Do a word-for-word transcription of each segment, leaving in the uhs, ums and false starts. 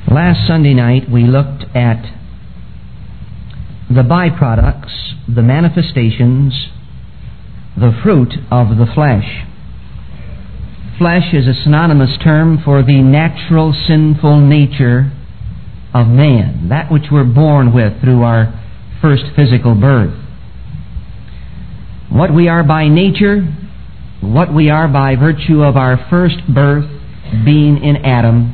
Last Sunday night we looked at the byproducts, the manifestations, the fruit of the flesh. Flesh is a synonymous term for the natural sinful nature of man, that which we're born with through our first physical birth. What we are by nature, what we are by virtue of our first birth being in Adam,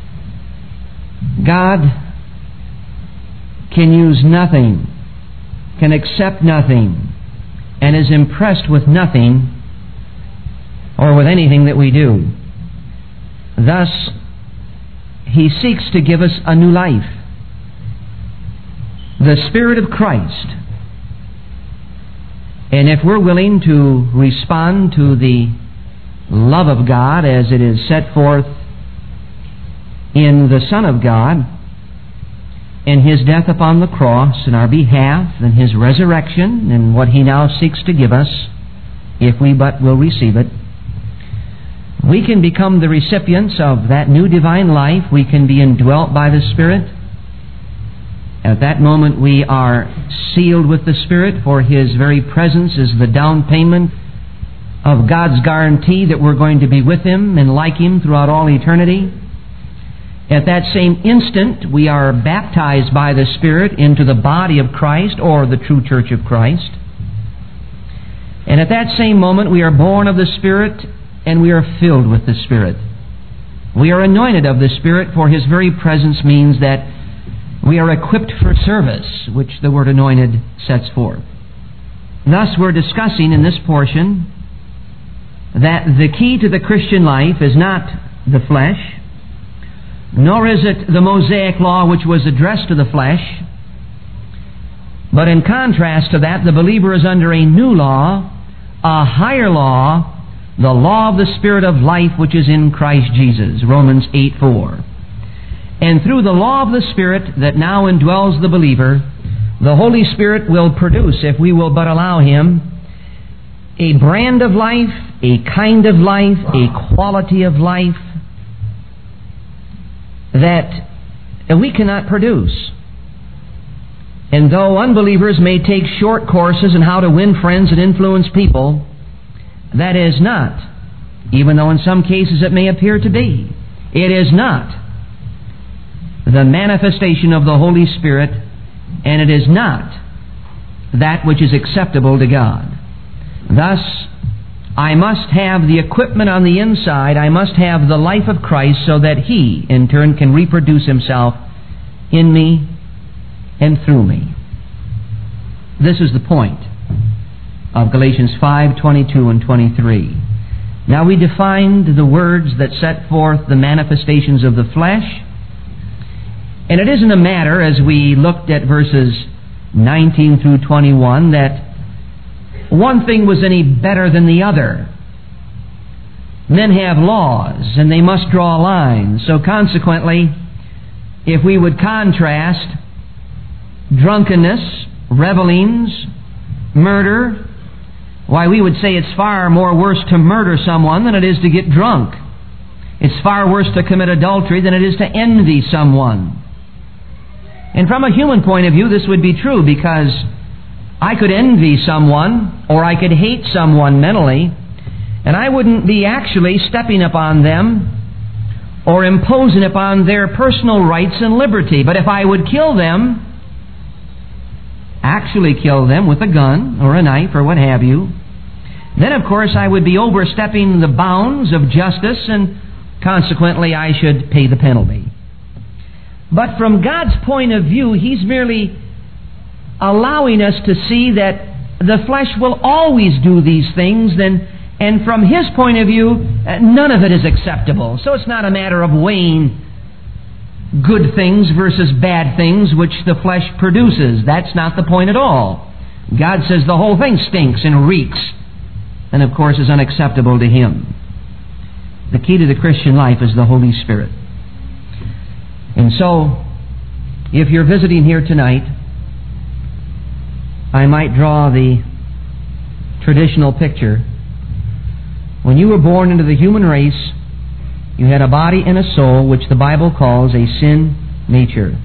God can use nothing, can accept nothing, and is impressed with nothing or with anything that we do. Thus, He seeks to give us a new life. The Spirit of Christ. And if we're willing to respond to the love of God as it is set forth in the Son of God, in His death upon the cross in our behalf, and His resurrection, and what He now seeks to give us, if we but will receive it, we can become the recipients of that new divine life. We can be indwelt by the Spirit. At that moment we are sealed with the Spirit, for His very presence is the down payment of God's guarantee that we're going to be with Him and like Him throughout all eternity. At that same instant we are baptized by the Spirit into the body of Christ, or the true church of Christ. And at that same moment we are born of the Spirit, and we are filled with the Spirit. We are anointed of the Spirit, for His very presence means that we are equipped for service, which the word anointed sets forth. Thus we're discussing in this portion that the key to the Christian life is not the flesh, nor is it the Mosaic law which was addressed to the flesh, but in contrast to that, the believer is under a new law, a higher law, the law of the Spirit of life which is in Christ Jesus, Romans eight four. And through the law of the Spirit that now indwells the believer, the Holy Spirit will produce, if we will but allow Him, a brand of life, a kind of life, a quality of life that we cannot produce. And though unbelievers may take short courses in how to win friends and influence people, that is not, even though in some cases it may appear to be, it is not the manifestation of the Holy Spirit, and it is not that which is acceptable to God. Thus, I must have the equipment on the inside, I must have the life of Christ, so that He, in turn, can reproduce Himself in me and through me. This is the point of Galatians five twenty-two and twenty-three. Now we defined the words that set forth the manifestations of the flesh, and it isn't a matter, as we looked at verses nineteen through twenty-one, that one thing was any better than the other. Men have laws, and they must draw lines. So consequently, if we would contrast drunkenness, revelings, murder, why, we would say it's far more worse to murder someone than it is to get drunk. It's far worse to commit adultery than it is to envy someone. And from a human point of view, this would be true, because I could envy someone, or I could hate someone mentally, and I wouldn't be actually stepping upon them or imposing upon their personal rights and liberty. But if I would kill them, actually kill them with a gun or a knife or what have you, then of course I would be overstepping the bounds of justice, and consequently I should pay the penalty. But from God's point of view, He's merely allowing us to see that the flesh will always do these things, then, and from His point of view, none of it is acceptable. So it's not a matter of weighing good things versus bad things which the flesh produces. That's not the point at all. God says the whole thing stinks and reeks, and of course is unacceptable to Him. The key to the Christian life is the Holy Spirit. And so, if you're visiting here tonight, I might draw the traditional picture. When you were born into the human race, you had a body and a soul, which the Bible calls a sin nature.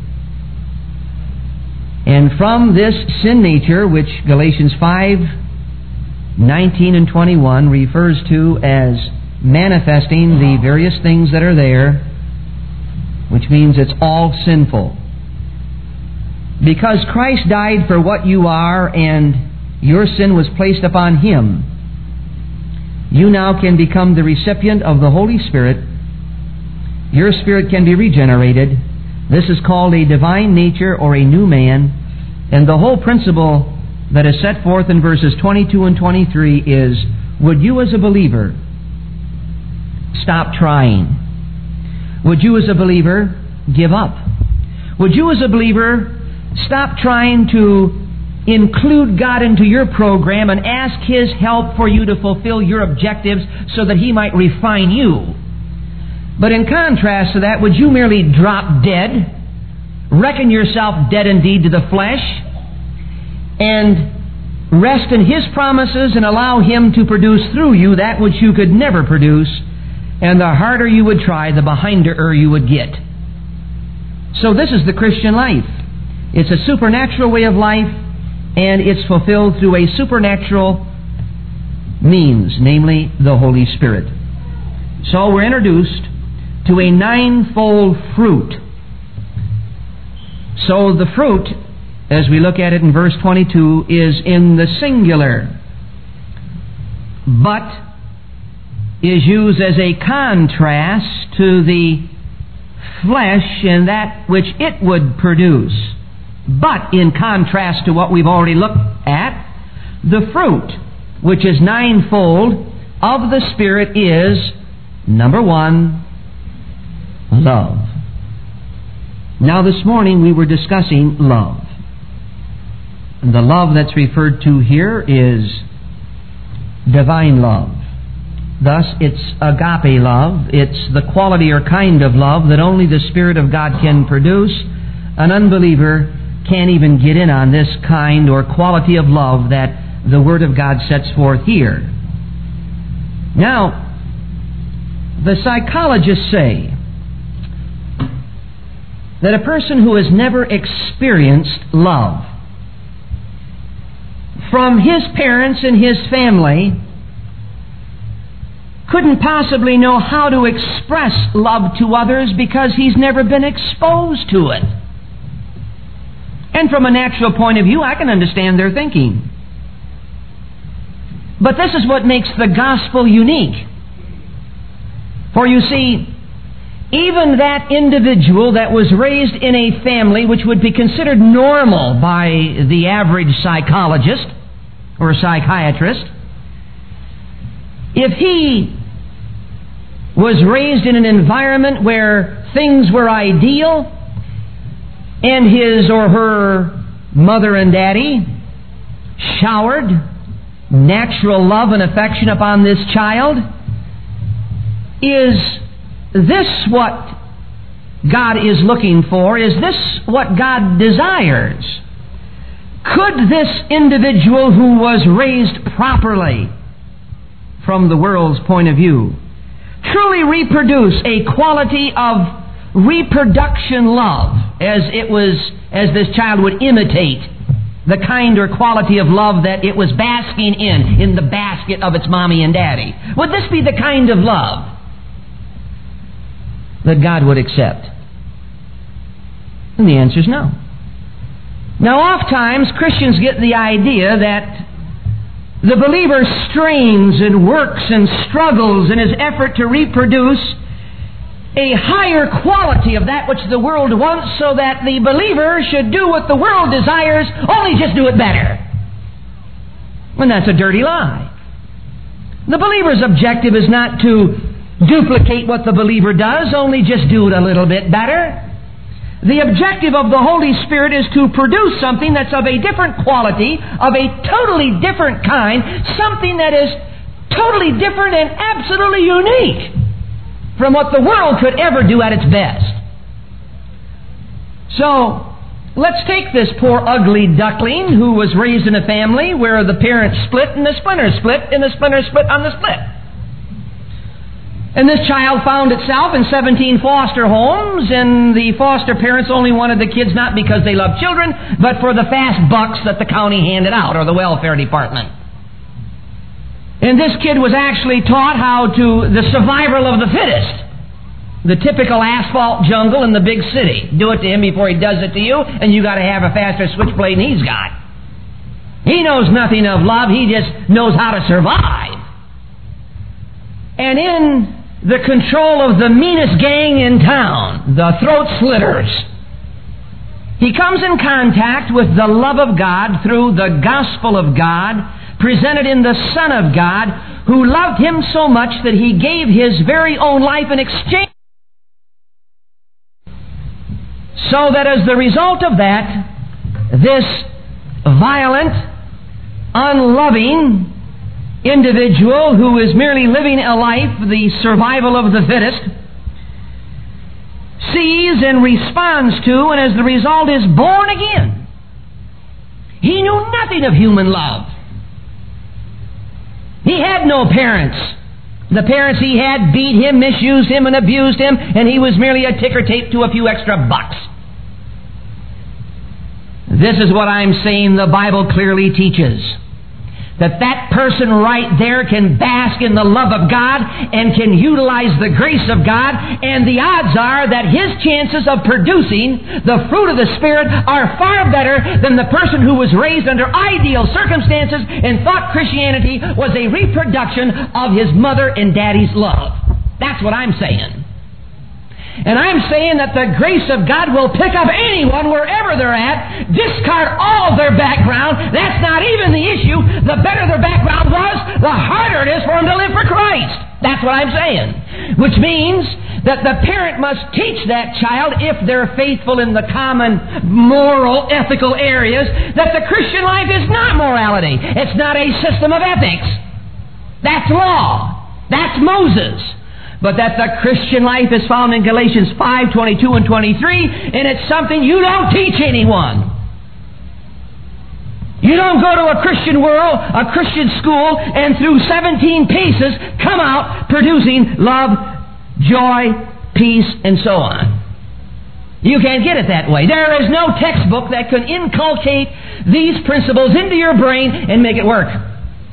And from this sin nature, which Galatians five nineteen and twenty-one refers to as manifesting the various things that are there, which means it's all sinful. Because Christ died for what you are and your sin was placed upon Him, you now can become the recipient of the Holy Spirit. Your spirit can be regenerated. This is called a divine nature or a new man. And the whole principle that is set forth in verses twenty-two and twenty-three is, would you as a believer stop trying? Would you as a believer give up? Would you as a believer stop trying to include God into your program and ask His help for you to fulfill your objectives so that He might refine you? But in contrast to that, would you merely drop dead, reckon yourself dead indeed to the flesh, and rest in His promises and allow Him to produce through you that which you could never produce, and the harder you would try, the behinder you would get? So this is the Christian life. It's a supernatural way of life, and it's fulfilled through a supernatural means, namely the Holy Spirit. So we're introduced to a ninefold fruit. So the fruit, as we look at it in verse twenty-two, is in the singular, but is used as a contrast to the flesh and that which it would produce. But in contrast to what we've already looked at, the fruit, which is ninefold, of the Spirit is, number one, love. Now this morning we were discussing love. And the love that's referred to here is divine love. Thus, it's agape love. It's the quality or kind of love that only the Spirit of God can produce. An unbeliever can't even get in on this kind or quality of love that the Word of God sets forth here. Now, the psychologists say that a person who has never experienced love from his parents and his family couldn't possibly know how to express love to others because he's never been exposed to it. And from a natural point of view, I can understand their thinking. But this is what makes the gospel unique. For you see, even that individual that was raised in a family which would be considered normal by the average psychologist or psychiatrist, if he was raised in an environment where things were ideal and his or her mother and daddy showered natural love and affection upon this child, is this what God is looking for? Is this what God desires? Could this individual who was raised properly from the world's point of view truly reproduce a quality of reproduction love, as it was, as this child would imitate the kind or quality of love that it was basking in, in the basket of its mommy and daddy? Would this be the kind of love that God would accept? And the answer is no. Now, oftentimes Christians get the idea that the believer strains and works and struggles in his effort to reproduce a higher quality of that which the world wants, so that the believer should do what the world desires, only just do it better. And that's a dirty lie. The believer's objective is not to duplicate what the believer does, only just do it a little bit better. The objective of the Holy Spirit is to produce something that's of a different quality, of a totally different kind, something that is totally different and absolutely unique from what the world could ever do at its best. So, let's take this poor ugly duckling who was raised in a family where the parents split and the splinter split and the splinter split on the split. And this child found itself in seventeen foster homes, and the foster parents only wanted the kids not because they loved children, but for the fast bucks that the county handed out, or the welfare department. And this kid was actually taught how to, the survival of the fittest. The typical asphalt jungle in the big city. Do it to him before he does it to you, and you got to have a faster switchblade than he's got. He knows nothing of love, he just knows how to survive. And in the control of the meanest gang in town, the throat slitters, he comes in contact with the love of God through the gospel of God, presented in the Son of God, who loved him so much that he gave his very own life in exchange. So that as the result of that, this violent, unloving individual who is merely living a life, the survival of the fittest, sees and responds to, and as the result is born again. He knew nothing of human love. He had no parents. The parents he had beat him, misused him, and abused him, and he was merely a ticker tape to a few extra bucks. This is what I'm saying the Bible clearly teaches. That that person right there can bask in the love of God and can utilize the grace of God, and the odds are that his chances of producing the fruit of the Spirit are far better than the person who was raised under ideal circumstances and thought Christianity was a reproduction of his mother and daddy's love. That's what I'm saying. And I'm saying that the grace of God will pick up anyone wherever they're at, discard all their background. That's not even the issue. The better their background was, the harder it is for them to live for Christ. That's what I'm saying. Which means that the parent must teach that child, if they're faithful in the common moral, ethical areas, that the Christian life is not morality. It's not a system of ethics. That's law. That's Moses. But that the Christian life is found in Galatians five, twenty-two and twenty-three, and it's something you don't teach anyone. You don't go to a Christian world, a Christian school, and through seventeen paces come out producing love, joy, peace, and so on. You can't get it that way. There is no textbook that can inculcate these principles into your brain and make it work.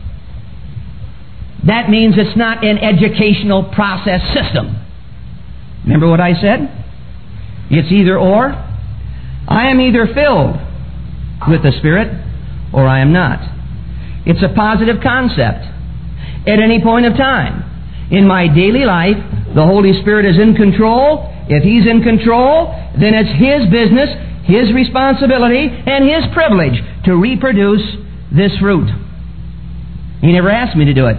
That means it's not an educational process system. Remember what I said? It's either or. I am either filled with the Spirit or I am not. It's a positive concept. At any point of time. In my daily life, the Holy Spirit is in control. If He's in control, then it's His business, His responsibility, and His privilege to reproduce this fruit. He never asked me to do it.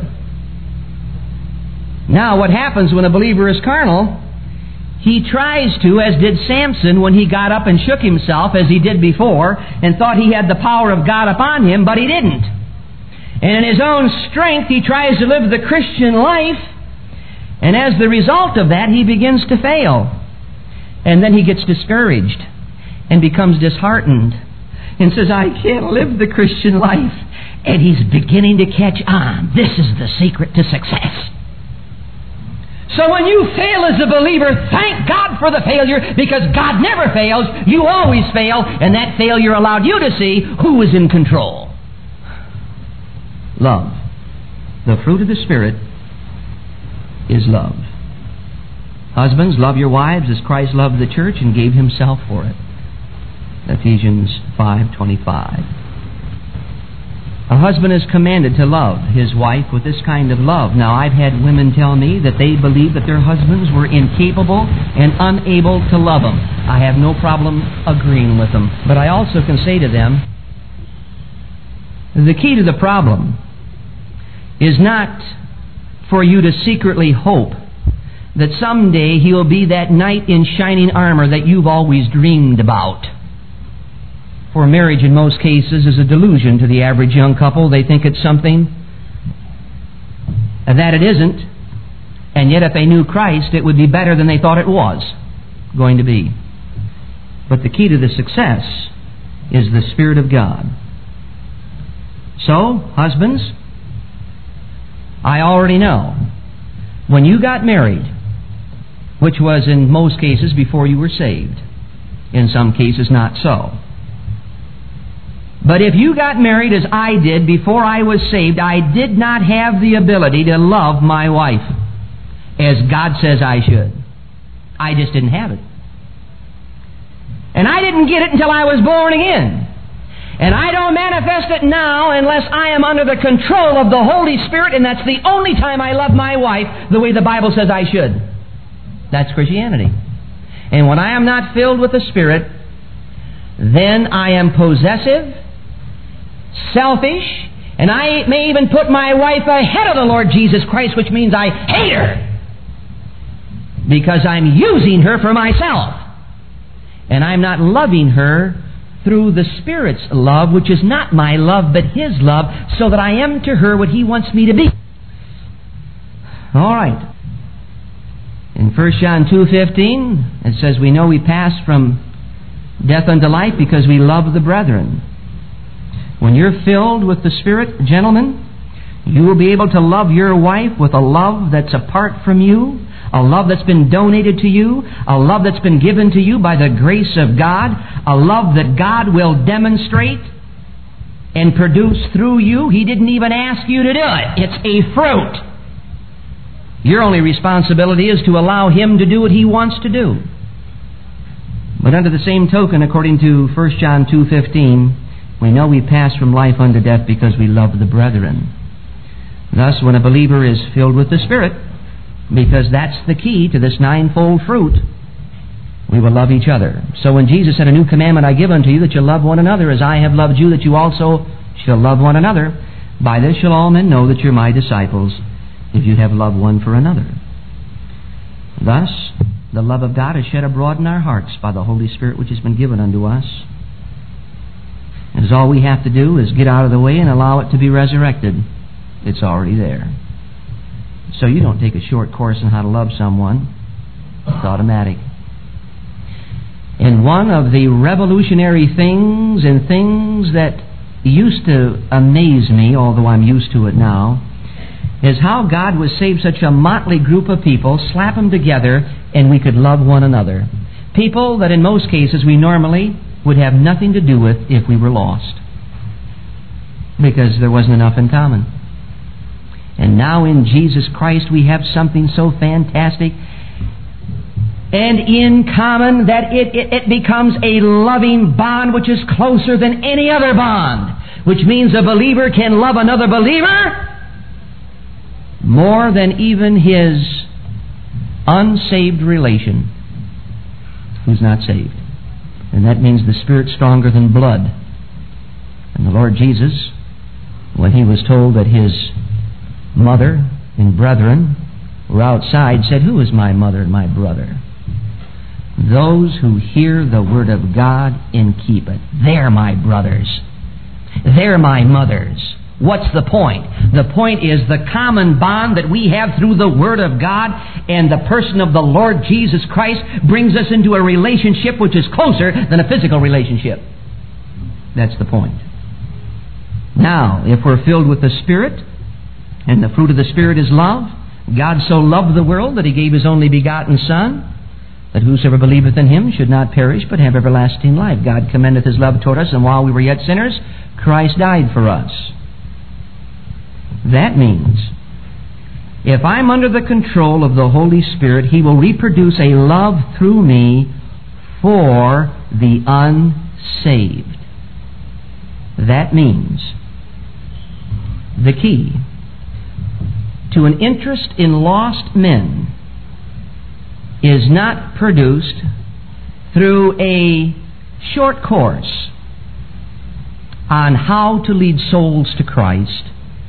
Now, what happens when a believer is carnal, he tries to, as did Samson when he got up and shook himself, as he did before, and thought he had the power of God upon him, but he didn't. And in his own strength, he tries to live the Christian life, and as the result of that, he begins to fail. And then he gets discouraged and becomes disheartened and says, I can't live the Christian life. And he's beginning to catch on. This is the secret to success. So when you fail as a believer, thank God for the failure, because God never fails. You always fail, and that failure allowed you to see who is in control. Love. The fruit of the Spirit is love. Husbands, love your wives as Christ loved the church and gave Himself for it. Ephesians five twenty-five. A husband is commanded to love his wife with this kind of love. Now, I've had women tell me that they believed that their husbands were incapable and unable to love them. I have no problem agreeing with them. But I also can say to them, the key to the problem is not for you to secretly hope that someday he'll be that knight in shining armor that you've always dreamed about. For marriage, in most cases, is a delusion to the average young couple. They think it's something that it isn't. And yet, if they knew Christ, it would be better than they thought it was going to be. But the key to the success is the Spirit of God. So, husbands, I already know when you got married, which was in most cases before you were saved, in some cases not so. But if you got married as I did before I was saved, I did not have the ability to love my wife as God says I should. I just didn't have it. And I didn't get it until I was born again. And I don't manifest it now unless I am under the control of the Holy Spirit, and that's the only time I love my wife the way the Bible says I should. That's Christianity. And when I am not filled with the Spirit, then I am possessive, selfish, and I may even put my wife ahead of the Lord Jesus Christ, which means I hate her because I'm using her for myself. And I'm not loving her through the Spirit's love, which is not my love, but His love, so that I am to her what He wants me to be. All right. In First John two fifteen, it says, we know we pass from death unto life because we love the brethren. When you're filled with the Spirit, gentlemen, you will be able to love your wife with a love that's apart from you, a love that's been donated to you, a love that's been given to you by the grace of God, a love that God will demonstrate and produce through you. He didn't even ask you to do it. It's a fruit. Your only responsibility is to allow Him to do what He wants to do. But under the same token, according to First John two fifteen, we know we pass from life unto death because we love the brethren. Thus, when a believer is filled with the Spirit, because that's the key to this ninefold fruit, we will love each other. So when Jesus said, a new commandment I give unto you, that you love one another as I have loved you, that you also shall love one another. By this shall all men know that you're my disciples, if you have love one for another. Thus, the love of God is shed abroad in our hearts by the Holy Spirit which has been given unto us. And all we have to do is get out of the way and allow it to be resurrected. It's already there. So you don't take a short course on how to love someone. It's automatic. And one of the revolutionary things and things that used to amaze me, although I'm used to it now, is how God would save such a motley group of people, slap them together, and we could love one another. People that in most cases we normally would have nothing to do with if we were lost, because there wasn't enough in common. And now in Jesus Christ we have something so fantastic and in common that it, it, it becomes a loving bond which is closer than any other bond, which means a believer can love another believer more than even his unsaved relation who's not saved. And that means the Spirit's stronger than blood. And the Lord Jesus, when He was told that His mother and brethren were outside, said, who is my mother and my brother? Those who hear the Word of God and keep it. They're my brothers. They're my mothers. What's the point? The point is the common bond that we have through the Word of God and the person of the Lord Jesus Christ brings us into a relationship which is closer than a physical relationship. That's the point. Now, if we're filled with the Spirit, and the fruit of the Spirit is love, God so loved the world that He gave His only begotten Son, that whosoever believeth in Him should not perish but have everlasting life. God commendeth His love toward us, and while we were yet sinners, Christ died for us. That means, if I'm under the control of the Holy Spirit, He will reproduce a love through me for the unsaved. That means the key to an interest in lost men is not produced through a short course on how to lead souls to Christ.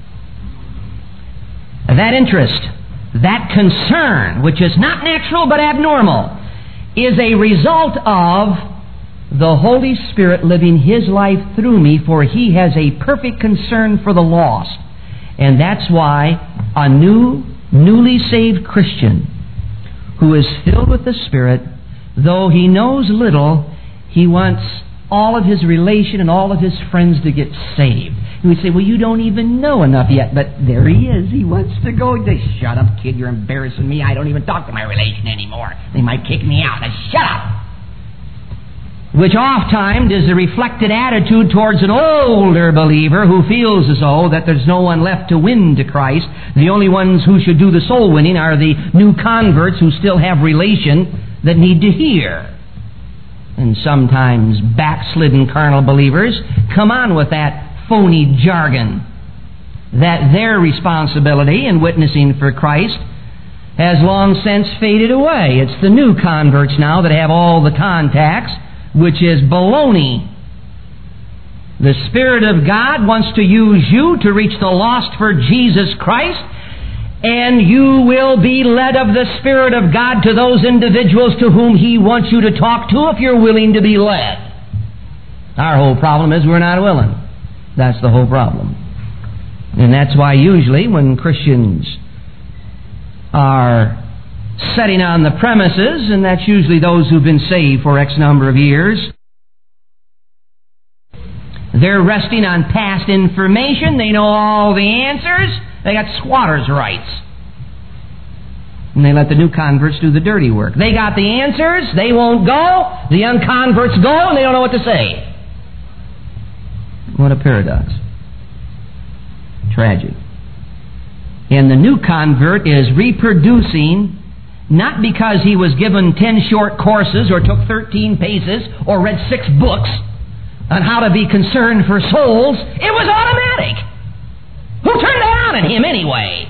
That interest, that concern, which is not natural but abnormal, is a result of the Holy Spirit living His life through me, for He has a perfect concern for the lost. And that's why a new, newly saved Christian who is filled with the Spirit, though he knows little, he wants all of his relation and all of his friends to get saved. He would say, well, you don't even know enough yet. But there he is. He wants to go. He says, shut up, kid. You're embarrassing me. I don't even talk to my relation anymore. They might kick me out. Now, shut up. Which oft-times is a reflected attitude towards an older believer who feels as though that there's no one left to win to Christ. The only ones who should do the soul winning are the new converts who still have relation that need to hear. And sometimes backslidden carnal believers come on with that phony jargon that their responsibility in witnessing for Christ has long since faded away. It's the new converts now that have all the contacts, which is baloney. The Spirit of God wants to use you to reach the lost for Jesus Christ, and you will be led of the Spirit of God to those individuals to whom He wants you to talk to if you're willing to be led. Our whole problem is we're not willing. That's the whole problem. And that's why usually when Christians are setting on the premises, and that's usually those who've been saved for X number of years, they're resting on past information. They know all the answers. They got squatters' rights. And they let the new converts do the dirty work. They got the answers. They won't go. The young converts go, and they don't know what to say. What a paradox. Tragic. And the new convert is reproducing, not because he was given ten short courses or took thirteen paces or read six books on how to be concerned for souls. It was automatic. Who turned that on in him anyway?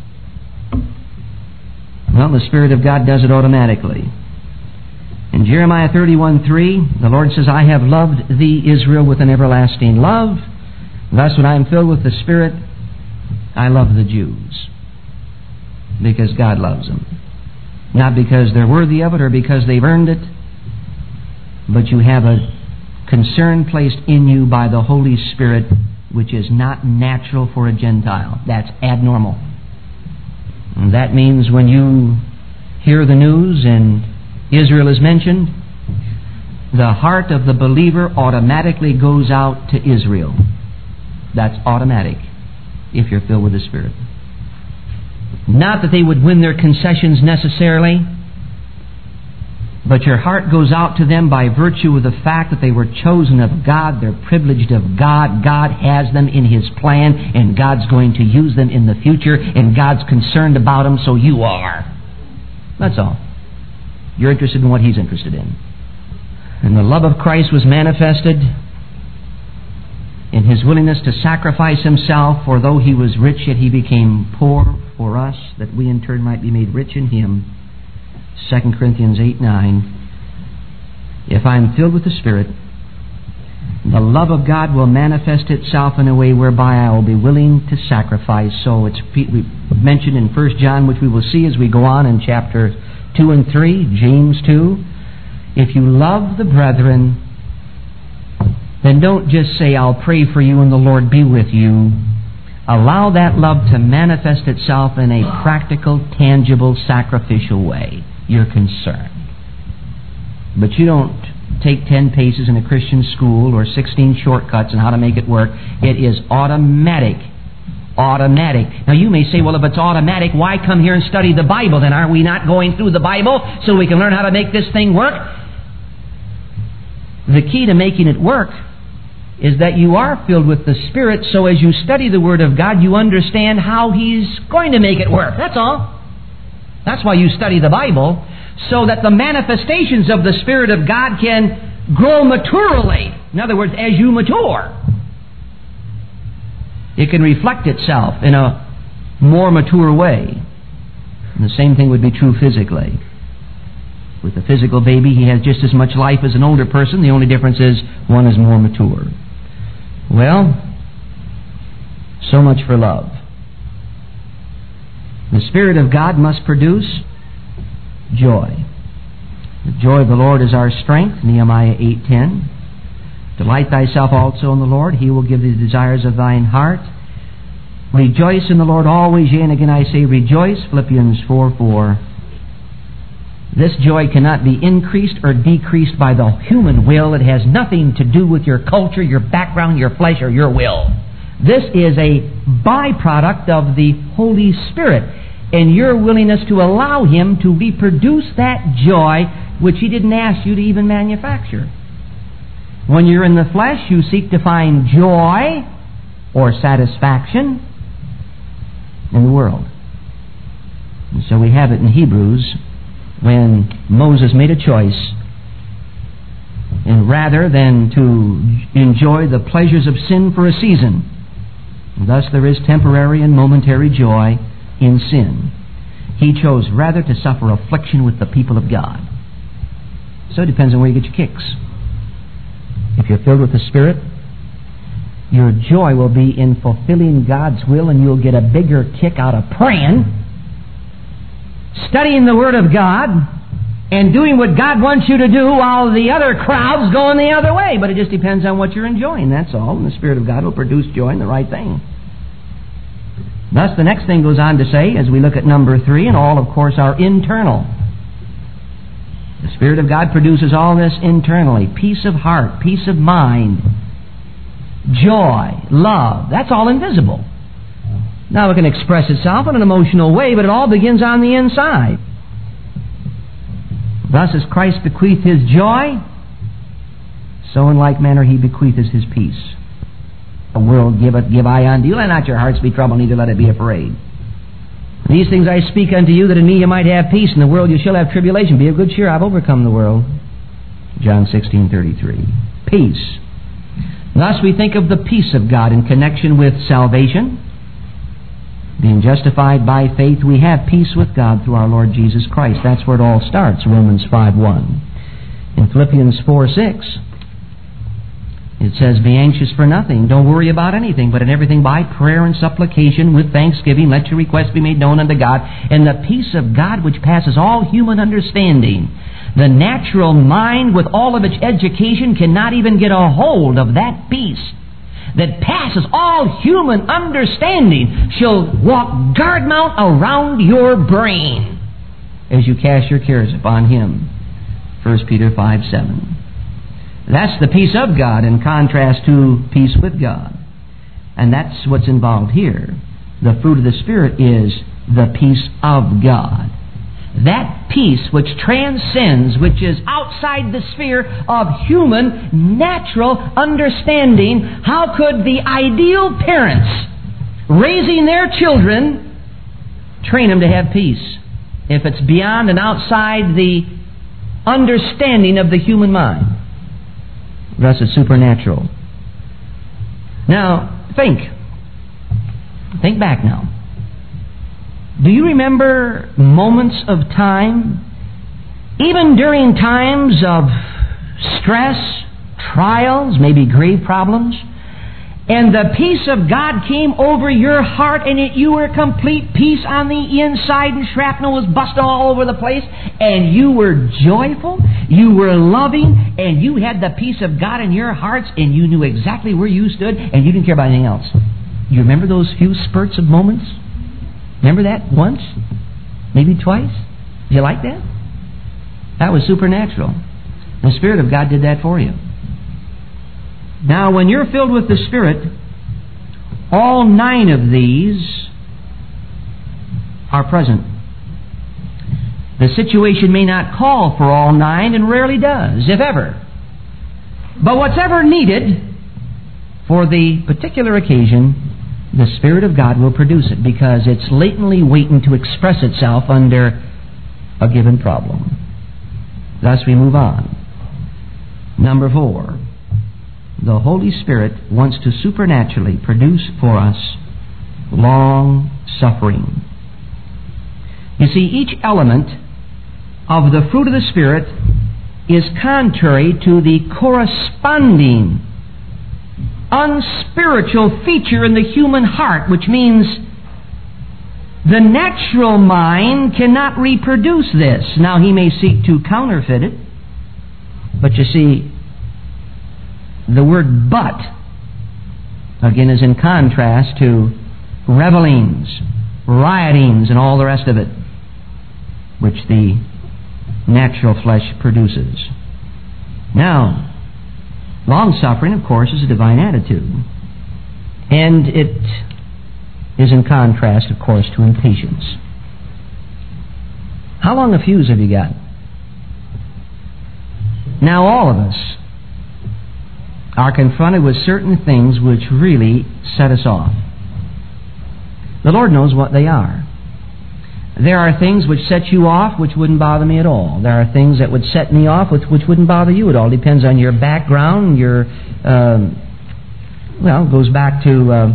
Well, the Spirit of God does it automatically. In Jeremiah thirty-one three, the Lord says, I have loved thee, Israel, with an everlasting love. Thus, when I am filled with the Spirit, I love the Jews. Because God loves them. Not because they're worthy of it or because they've earned it, but you have a concern placed in you by the Holy Spirit which is not natural for a Gentile. That's abnormal. And that means when you hear the news and Israel is mentioned, the heart of the believer automatically goes out to Israel. That's automatic if you're filled with the Spirit. Not that they would win their concessions necessarily, but your heart goes out to them by virtue of the fact that they were chosen of God, they're privileged of God, God has them in His plan, and God's going to use them in the future, and God's concerned about them, so you are. That's all. You're interested in what He's interested in. And the love of Christ was manifested in His willingness to sacrifice Himself, for though He was rich, yet He became poor for us, that we in turn might be made rich in Him. Second Corinthians eight nine. If I am filled with the Spirit, the love of God will manifest itself in a way whereby I will be willing to sacrifice. So it's mentioned in First John, which we will see as we go on in chapter two and three, James two. If you love the brethren, then don't just say, I'll pray for you and the Lord be with you. Allow that love to manifest itself in a practical, tangible, sacrificial way. You're concerned. But you don't take ten paces in a Christian school or sixteen shortcuts on how to make it work. It is automatic. Automatic. Now you may say, well, if it's automatic, why come here and study the Bible? Then aren't we not going through the Bible so we can learn how to make this thing work? The key to making it work is that you are filled with the Spirit, so as you study the Word of God, you understand how He's going to make it work. That's all. That's why you study the Bible, so that the manifestations of the Spirit of God can grow maturely. In other words, as you mature, it can reflect itself in a more mature way. And the same thing would be true physically. With a physical baby, he has just as much life as an older person. The only difference is one is more mature. Well, so much for love. The Spirit of God must produce joy. The joy of the Lord is our strength, Nehemiah eight ten. Delight thyself also in the Lord, He will give thee the desires of thine heart. Rejoice in the Lord always, yea, and again I say rejoice, Philippians four four. This joy cannot be increased or decreased by the human will. It has nothing to do with your culture, your background, your flesh, or your will. This is a byproduct of the Holy Spirit and your willingness to allow Him to reproduce that joy which He didn't ask you to even manufacture. When you're in the flesh, you seek to find joy or satisfaction in the world. And so we have it in Hebrews when Moses made a choice, and rather than to enjoy the pleasures of sin for a season, thus there is temporary and momentary joy in sin, he chose rather to suffer affliction with the people of God. So it depends on where you get your kicks. If you're filled with the Spirit, your joy will be in fulfilling God's will, and you'll get a bigger kick out of praying, studying the Word of God, and doing what God wants you to do while the other crowd's going the other way. But it just depends on what you're enjoying, that's all. And the Spirit of God will produce joy in the right thing. Thus, the next thing goes on to say, as we look at number three, and all, of course, are internal. The Spirit of God produces all this internally. Peace of heart, peace of mind, joy, love. That's all invisible. Now, it can express itself in an emotional way, but it all begins on the inside. Thus, as Christ bequeathed His joy, so in like manner He bequeatheth His peace. The world giveth, give I unto you, let not your hearts be troubled, neither let it be afraid. These things I speak unto you, that in me you might have peace. In the world you shall have tribulation. Be of good cheer, I've overcome the world. John sixteen thirty-three. Peace. Thus we think of the peace of God in connection with salvation. Being justified by faith, we have peace with God through our Lord Jesus Christ. That's where it all starts, Romans five one. In Philippians four six, it says, be anxious for nothing. Don't worry about anything, but in everything by prayer and supplication with thanksgiving, let your requests be made known unto God. And the peace of God, which passes all human understanding. The natural mind, with all of its education, cannot even get a hold of that peace that passes all human understanding, shall walk guard mount around your brain as you cast your cares upon Him. First Peter five seven. That's the peace of God in contrast to peace with God. And that's what's involved here. The fruit of the Spirit is the peace of God. That peace which transcends, which is outside the sphere of human, natural understanding. How could the ideal parents, raising their children, train them to have peace if it's beyond and outside the understanding of the human mind? Thus it's supernatural. Now, think. Think back now. Do you remember moments of time, even during times of stress, trials, maybe grave problems, and the peace of God came over your heart, and it, you were complete peace on the inside, and shrapnel was busting all over the place, and you were joyful, you were loving, and you had the peace of God in your hearts, and you knew exactly where you stood, and you didn't care about anything else. You remember those few spurts of moments? Remember that once? Maybe twice? Did you like that? That was supernatural. The Spirit of God did that for you. Now, when you're filled with the Spirit, all nine of these are present. The situation may not call for all nine, and rarely does, if ever. But what's ever needed for the particular occasion, the Spirit of God will produce it, because it's latently waiting to express itself under a given problem. Thus we move on. Number four. The Holy Spirit wants to supernaturally produce for us long suffering. You see, each element of the fruit of the Spirit is contrary to the corresponding unspiritual feature in the human heart, which means the natural mind cannot reproduce this. Now, he may seek to counterfeit it, but you see, the word but, again, is in contrast to revelings, riotings, and all the rest of it, which the natural flesh produces. Now, long-suffering, of course, is a divine attitude. And it is in contrast, of course, to impatience. How long a fuse have you got? Now all of us are confronted with certain things which really set us off. The Lord knows what they are. There are things which set you off which wouldn't bother me at all. There are things that would set me off which, which wouldn't bother you at all. Depends on your background, your, uh, well, goes back to uh,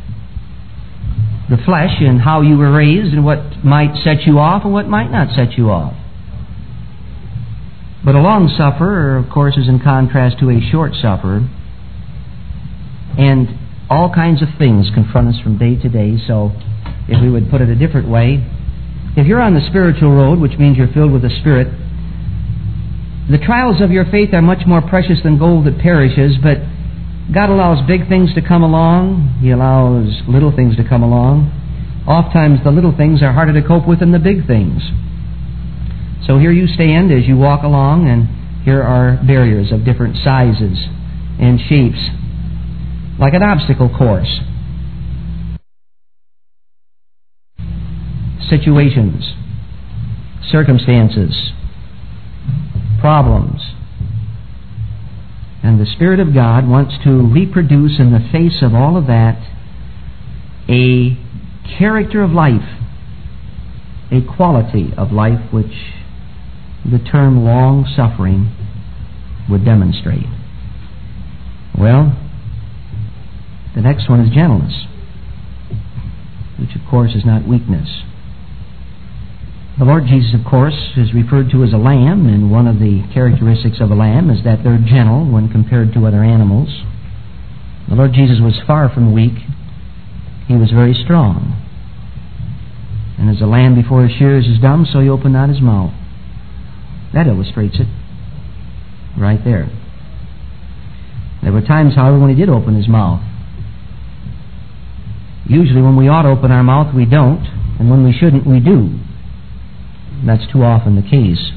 the flesh and how you were raised and what might set you off and what might not set you off. But a long sufferer, of course, is in contrast to a short sufferer. And all kinds of things confront us from day to day. So if we would put it a different way, if you're on the spiritual road, which means you're filled with the Spirit, the trials of your faith are much more precious than gold that perishes, but God allows big things to come along. He allows little things to come along. Oftentimes the little things are harder to cope with than the big things. So here you stand as you walk along, and here are barriers of different sizes and shapes, like an obstacle course. Situations, circumstances, problems. And the Spirit of God wants to reproduce in the face of all of that a character of life, a quality of life which the term long-suffering would demonstrate. Well, the next one is gentleness, which of course is not weakness. The Lord Jesus, of course, is referred to as a lamb, and one of the characteristics of a lamb is that they're gentle when compared to other animals. The Lord Jesus was far from weak. He was very strong. And as a lamb before his shearers is dumb, so he opened not his mouth. That illustrates it right there. There were times, however, when he did open his mouth. Usually when we ought to open our mouth, we don't, and when we shouldn't, we do. That's too often the case.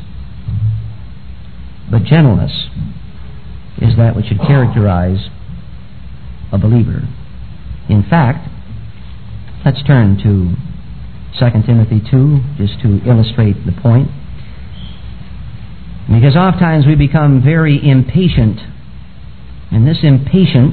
But gentleness is that which should characterize a believer. In fact, let's turn to Second Timothy two, just to illustrate the point. Because oftentimes we become very impatient, and this impatience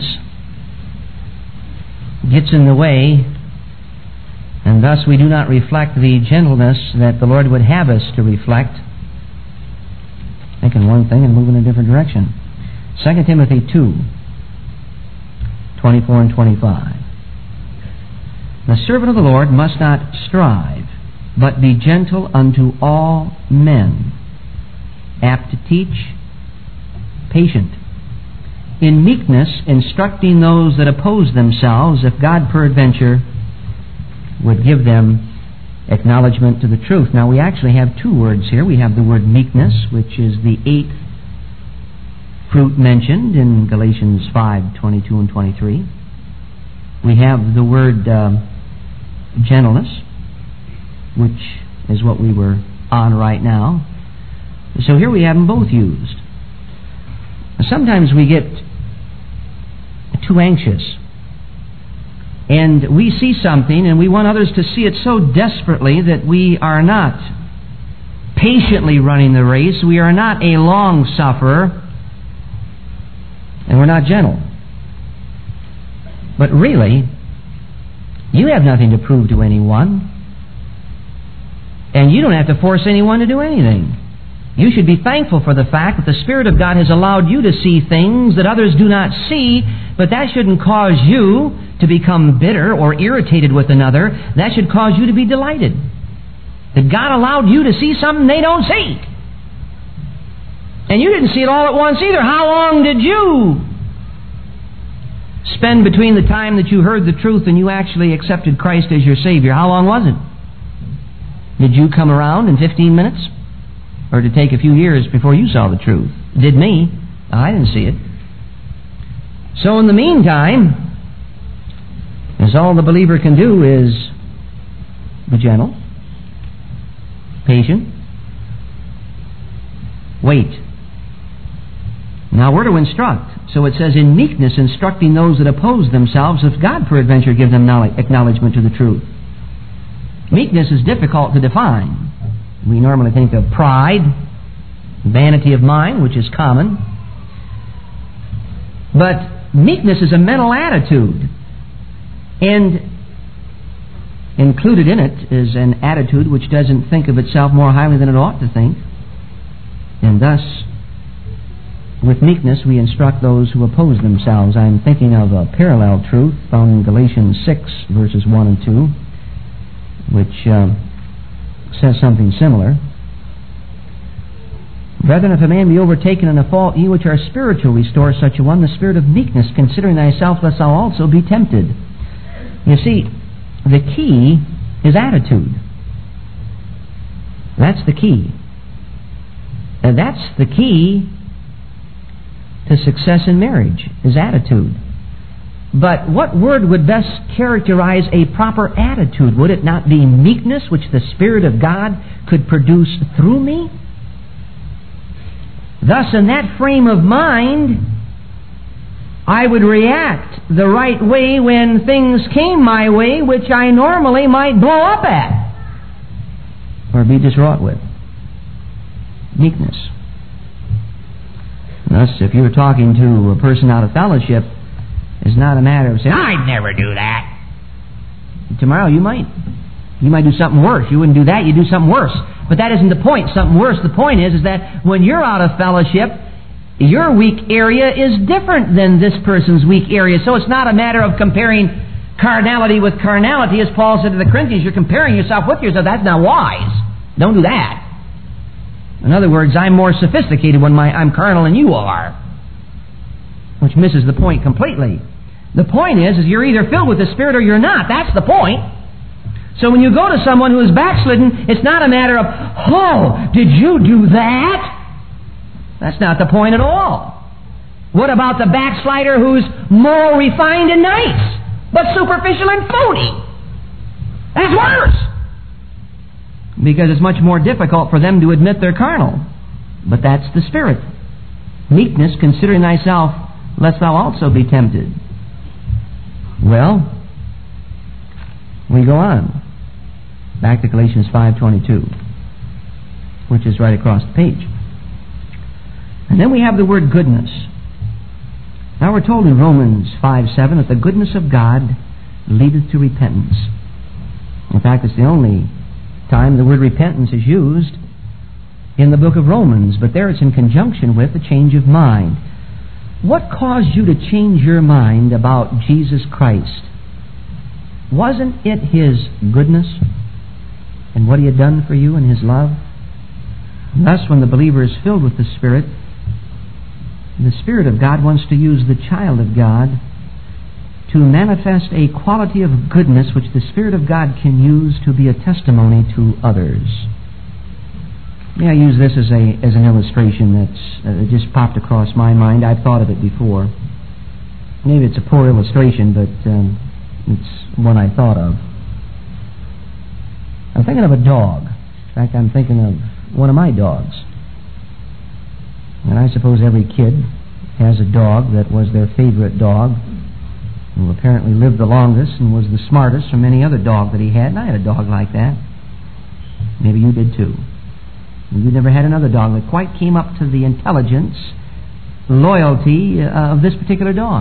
gets in the way, and thus we do not reflect the gentleness that the Lord would have us to reflect, thinking one thing and moving in a different direction. Second Timothy two, twenty-four and twenty-five. The servant of the Lord must not strive, but be gentle unto all men, apt to teach, patient, in meekness instructing those that oppose themselves, if God peradventure would give them acknowledgement to the truth. Now we actually have two words here. We have the word meekness, which is the eighth fruit mentioned in Galatians five, twenty-two and twenty-three. We have the word um, gentleness, which is what we were on right now. So here we have them both used. Sometimes we get too anxious, and we see something and we want others to see it so desperately that we are not patiently running the race, we are not a long sufferer, and we're not gentle. But really, you have nothing to prove to anyone, and you don't have to force anyone to do anything. You should be thankful for the fact that the Spirit of God has allowed you to see things that others do not see, but that shouldn't cause you to become bitter or irritated with another. That should cause you to be delighted that God allowed you to see something they don't see. And you didn't see it all at once either. How long did you spend between the time that you heard the truth and you actually accepted Christ as your Savior? How long was it? Did you come around in fifteen minutes? Or did it take a few years before you saw the truth? It did me. I didn't see it. So in the meantime, as all the believer can do is be gentle, patient, wait. Now we're to instruct. So it says, in meekness instructing those that oppose themselves, if God peradventure give them knowledge, acknowledgement to the truth. Meekness is difficult to define. We normally think of pride, vanity of mind, which is common. But meekness is a mental attitude. And included in it is an attitude which doesn't think of itself more highly than it ought to think. And thus, with meekness, we instruct those who oppose themselves. I'm thinking of a parallel truth found in Galatians six, verses one and two, which uh, says something similar. Brethren, if a man be overtaken in a fault, ye which are spiritual, restore such a one, the spirit of meekness, considering thyself, lest thou also be tempted. You see, the key is attitude. That's the key. And that's the key to success in marriage, is attitude. But what word would best characterize a proper attitude? Would it not be meekness, which the Spirit of God could produce through me? Thus, in that frame of mind, I would react the right way when things came my way, which I normally might blow up at or be distraught with. Meekness. Thus, if you're talking to a person out of fellowship, it's not a matter of saying, I'd never do that. Tomorrow you might. You might do something worse. You wouldn't do that, you'd do something worse. But that isn't the point, something worse. The point is, is that when you're out of fellowship, your weak area is different than this person's weak area. So it's not a matter of comparing carnality with carnality. As Paul said to the Corinthians, you're comparing yourself with yourself. That's not wise. Don't do that. In other words, I'm more sophisticated when my, I'm carnal than you are, which misses the point completely. The point is, is you're either filled with the Spirit or you're not. That's the point. So when you go to someone who is backslidden, it's not a matter of, oh, did you do that? That's not the point at all. What about the backslider who's moral, refined, and nice, but superficial and phony? That's worse. Because it's much more difficult for them to admit they're carnal. But that's the Spirit. Meekness, considering thyself, lest thou also be tempted. Well, we go on. Back to Galatians five twenty-two, which is right across the page. And then we have the word goodness. Now we're told in Romans five seven that the goodness of God leadeth to repentance. In fact, it's the only time the word repentance is used in the book of Romans, but there it's in conjunction with a change of mind. What caused you to change your mind about Jesus Christ? Wasn't it His goodness and what He had done for you and His love? And thus, when the believer is filled with the Spirit, the Spirit of God wants to use the child of God to manifest a quality of goodness which the Spirit of God can use to be a testimony to others. May I use this as a as an illustration that's uh, just popped across my mind. I've thought of it before. Maybe it's a poor illustration, but um, it's one I thought of. I'm thinking of a dog. In fact, I'm thinking of one of my dogs. And I suppose every kid has a dog that was their favorite dog, who apparently lived the longest and was the smartest from any other dog that he had. And I had a dog like that. Maybe you did too. You never had another dog that quite came up to the intelligence, loyalty uh, of this particular dog.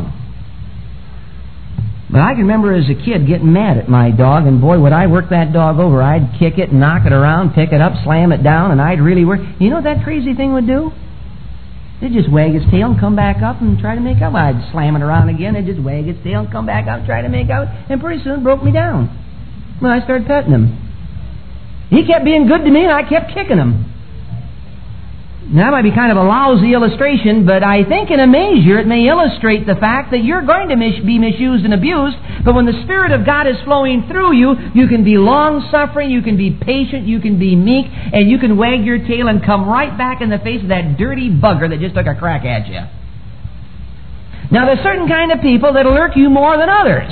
But I can remember as a kid getting mad at my dog, and boy, would I work that dog over. I'd kick it, knock it around, pick it up, slam it down, and I'd really work. You know what that crazy thing would do? It'd just wag its tail and come back up and try to make up. I'd slam it around again, it'd just wag its tail and come back up and try to make up, and pretty soon it broke me down. Well, I started petting him. He kept being good to me, and I kept kicking him. Now, that might be kind of a lousy illustration, but I think in a measure it may illustrate the fact that you're going to mis- be misused and abused, but when the Spirit of God is flowing through you, you can be long-suffering, you can be patient, you can be meek, and you can wag your tail and come right back in the face of that dirty bugger that just took a crack at you. Now, there's certain kind of people that'll irk you more than others.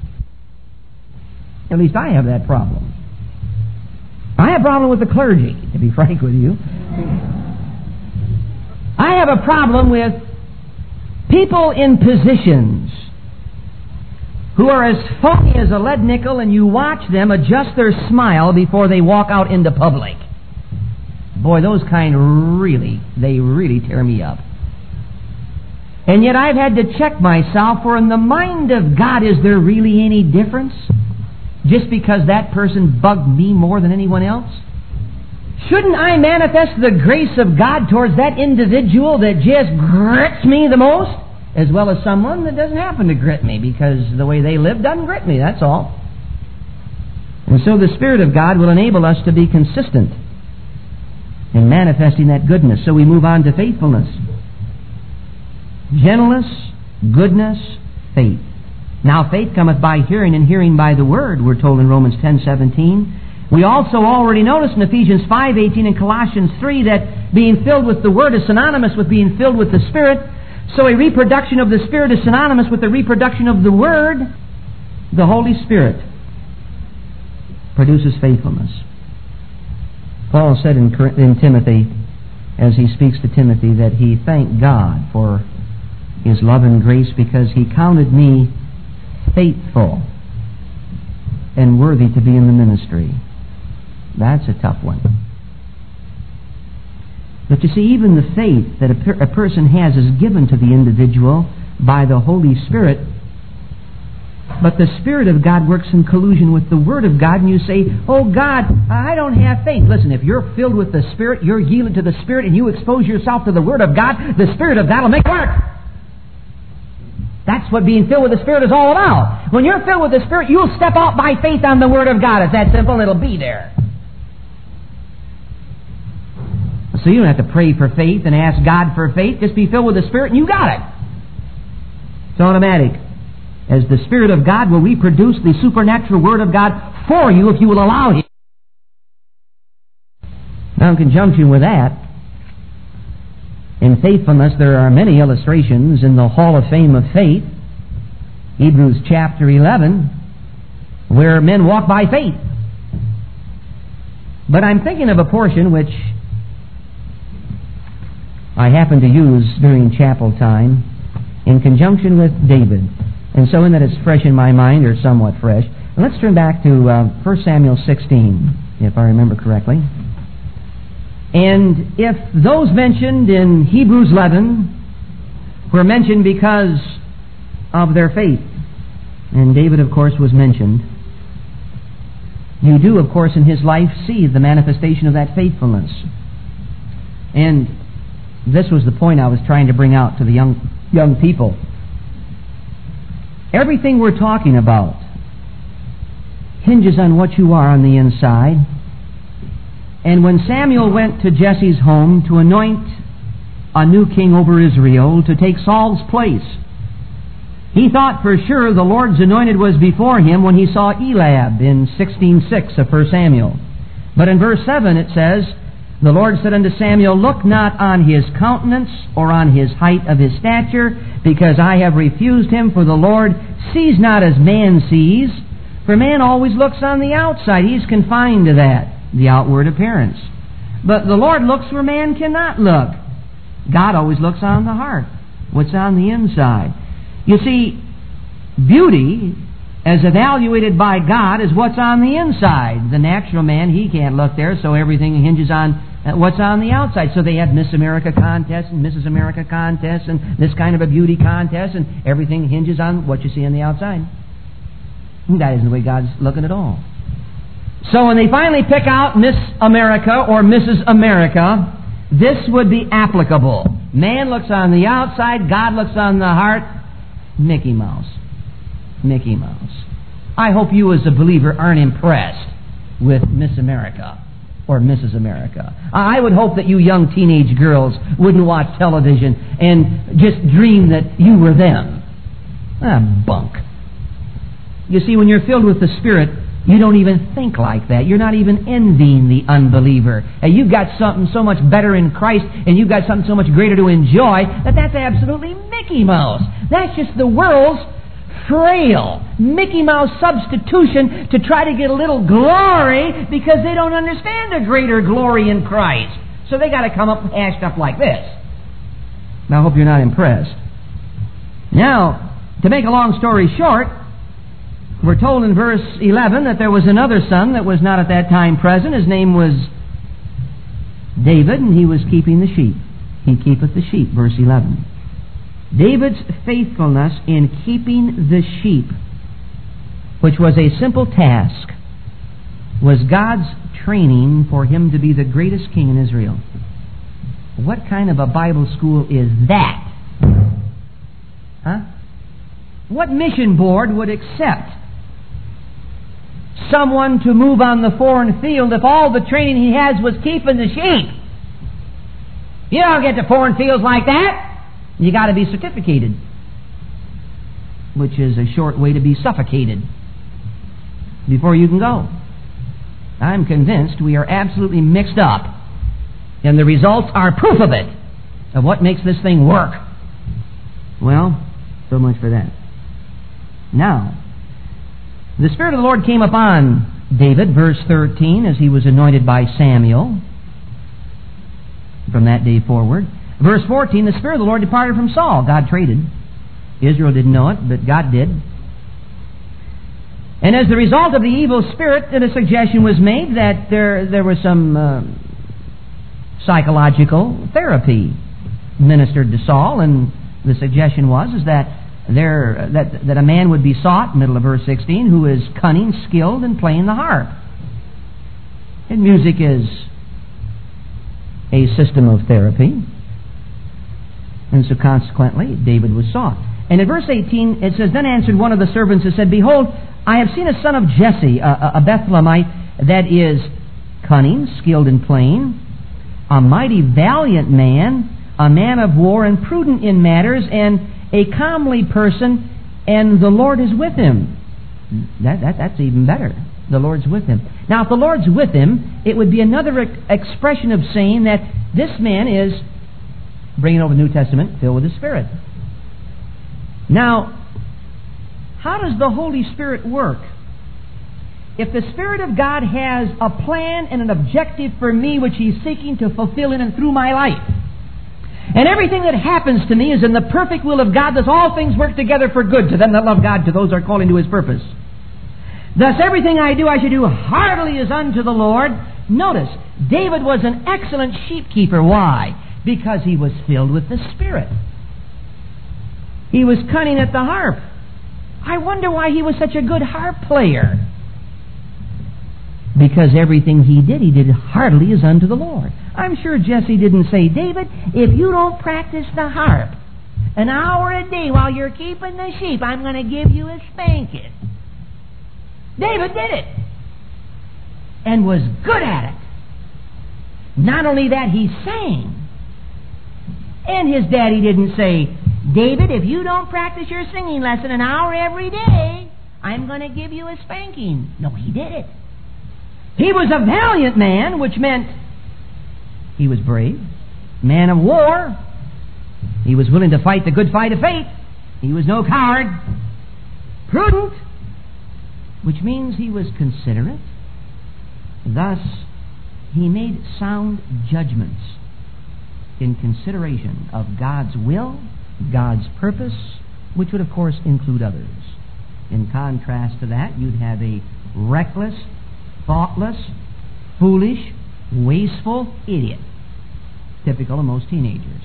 At least I have that problem. I have a problem with the clergy, to be frank with you. I have a problem with People in positions who are as phony as a lead nickel, and you watch them adjust their smile before they walk out into public. Boy, those kind really, they really tear me up. And yet I've had to check myself, for in the mind of God, is there really any difference? Just because that person bugged me more than anyone else? Shouldn't I manifest the grace of God towards that individual that just grits me the most, as well as someone that doesn't happen to grit me, because the way they live doesn't grit me, that's all. And so the Spirit of God will enable us to be consistent in manifesting that goodness. So we move on to faithfulness. Gentleness, goodness, faith. Now faith cometh by hearing, and hearing by the Word, we're told in Romans ten seventeen. We also already noticed in Ephesians five eighteen and Colossians three that being filled with the Word is synonymous with being filled with the Spirit. So a reproduction of the Spirit is synonymous with the reproduction of the Word. The Holy Spirit produces faithfulness. Paul said in, in Timothy, as he speaks to Timothy, that he thanked God for His love and grace because He counted me faithful and worthy to be in the ministry. That's a tough one. But you see, even the faith that a, per- a person has is given to the individual by the Holy Spirit. But the Spirit of God works in collusion with the Word of God, and you say, oh God, I don't have faith. Listen, if you're filled with the Spirit, you're yielded to the Spirit, and you expose yourself to the Word of God, the Spirit of God will make work. That's what being filled with the Spirit is all about. When you're filled with the Spirit, you'll step out by faith on the Word of God. It's that simple, it'll be there. So you don't have to pray for faith and ask God for faith. Just be filled with the Spirit and you got it. It's automatic. As the Spirit of God will reproduce the supernatural Word of God for you if you will allow Him. Now in conjunction with that, in faithfulness there are many illustrations in the Hall of Fame of Faith, Hebrews chapter eleven, where men walk by faith. But I'm thinking of a portion which I happen to use during chapel time in conjunction with David. And so in that it's fresh in my mind, or somewhat fresh. Let's turn back to uh, First Samuel sixteen, if I remember correctly. And if those mentioned in Hebrews eleven were mentioned because of their faith, and David, of course, was mentioned, you do, of course, in his life see the manifestation of that faithfulness. And this was the point I was trying to bring out to the young young people. Everything we're talking about hinges on what you are on the inside. And when Samuel went to Jesse's home to anoint a new king over Israel to take Saul's place, he thought for sure the Lord's anointed was before him when he saw Eliab in sixteen six of First Samuel. But in verse seven it says, the Lord said unto Samuel, look not on his countenance or on his height of his stature, because I have refused him, for the Lord sees not as man sees. For man always looks on the outside. He's confined to that, the outward appearance. But the Lord looks where man cannot look. God always looks on the heart, what's on the inside. You see, beauty, as evaluated by God, is what's on the inside. The natural man, he can't look there, so everything hinges on what's on the outside. So they have Miss America contests and Missus America contests and this kind of a beauty contest, and everything hinges on what you see on the outside. And that isn't the way God's looking at all. So when they finally pick out Miss America or Missus America, this would be applicable. Man looks on the outside, God looks on the heart. Mickey Mouse. Mickey Mouse. I hope you as a believer aren't impressed with Miss America or Missus America. I would hope that you young teenage girls wouldn't watch television and just dream that you were them. Ah, bunk. You see, when you're filled with the Spirit, you don't even think like that. You're not even envying the unbeliever. And you've got something so much better in Christ, and you've got something so much greater to enjoy, that that's absolutely Mickey Mouse. That's just the world's frail Mickey Mouse substitution to try to get a little glory because they don't understand a greater glory in Christ. So they got to come up with hash stuff like this. Now I hope you're not impressed. Now, to make a long story short, we're told in verse eleven that there was another son that was not at that time present. His name was David, and he was keeping the sheep. He keepeth the sheep, verse eleven. David's faithfulness in keeping the sheep, which was a simple task, was God's training for him to be the greatest king in Israel. What kind of a Bible school is that? Huh? What mission board would accept someone to move on the foreign field if all the training he has was keeping the sheep? You don't get to foreign fields like that. You got to be certificated, which is a short way to be suffocated before you can go. I'm convinced we are absolutely mixed up, and the results are proof of it, of what makes this thing work. Well, so much for that. Now, the Spirit of the Lord came upon David, verse thirteen, as he was anointed by Samuel from that day forward. Verse fourteen, the Spirit of the Lord departed from Saul. God traded. Israel didn't know it, but God did. And as the result of the evil spirit, a suggestion was made that there there was some uh, psychological therapy ministered to Saul, and the suggestion was is that there that that a man would be sought, middle of verse sixteen, who is cunning, skilled in playing the harp. And music is a system of therapy. And so consequently, David was sought. And in verse eighteen, it says, Then answered one of the servants and said, Behold, I have seen a son of Jesse, a, a Bethlehemite, that is cunning, skilled in playing, a mighty valiant man, a man of war, and prudent in matters, and a comely person, and the Lord is with him. That, that That's even better. The Lord's with him. Now, if the Lord's with him, it would be another ex- expression of saying that this man is, bringing over the New Testament, filled with the Spirit. Now, how does the Holy Spirit work? If the Spirit of God has a plan and an objective for me which He's seeking to fulfill in and through my life, and everything that happens to me is in the perfect will of God, thus all things work together for good to them that love God, to those who are called into His purpose. Thus everything I do, I should do heartily as unto the Lord. Notice, David was an excellent sheepkeeper. Why? Because he was filled with the Spirit. He was cunning at the harp. I wonder why he was such a good harp player. Because everything he did, he did heartily as unto the Lord. I'm sure Jesse didn't say, David, if you don't practice the harp an hour a day while you're keeping the sheep, I'm going to give you a spanking. David did it. And was good at it. Not only that, he sang. And his daddy didn't say, David, if you don't practice your singing lesson an hour every day, I'm going to give you a spanking. No, he did it. He was a valiant man, which meant he was brave. Man of war. He was willing to fight the good fight of faith. He was no coward. Prudent, which means he was considerate. Thus, he made sound judgments in consideration of God's will, God's purpose, which would of course include others. In contrast to that, you'd have a reckless, thoughtless, foolish, wasteful idiot, typical of most teenagers.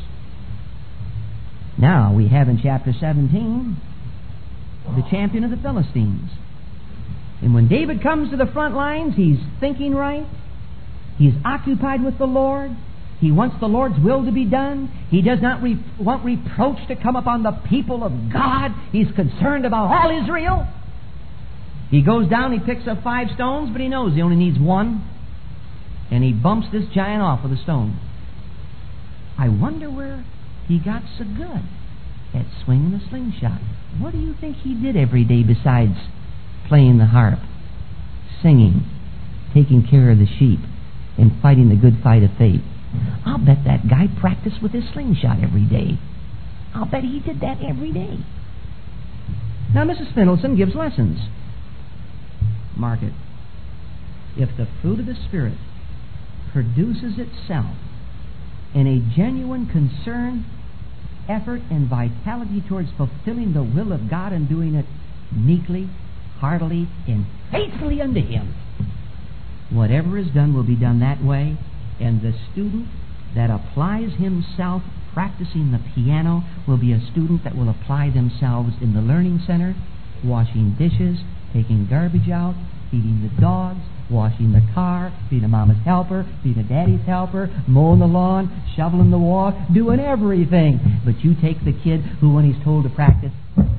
Now we have in chapter seventeen the champion of the Philistines. And when David comes to the front lines, he's thinking right. He's occupied with the Lord. He wants the Lord's will to be done. He does not re- want reproach to come upon the people of God. He's concerned about all Israel. He goes down, he picks up five stones, but he knows he only needs one. And he bumps this giant off with a stone. I wonder where he got so good at swinging a slingshot. What do you think he did every day besides playing the harp, singing, taking care of the sheep, and fighting the good fight of faith? I'll bet that guy practiced with his slingshot every day. I'll bet he did that every day. Now, Missus Findleson gives lessons. Mark it. If the fruit of the Spirit produces itself in a genuine concern effort and vitality towards fulfilling the will of God and doing it meekly, heartily, and faithfully unto Him. Whatever is done will be done that way, and the student that applies himself practicing the piano will be a student that will apply themselves in the learning center, washing dishes, taking garbage out, feeding the dogs, washing the car, being a mama's helper, being a daddy's helper, mowing the lawn, shoveling the walk, doing everything. But you take the kid who, when he's told to practice,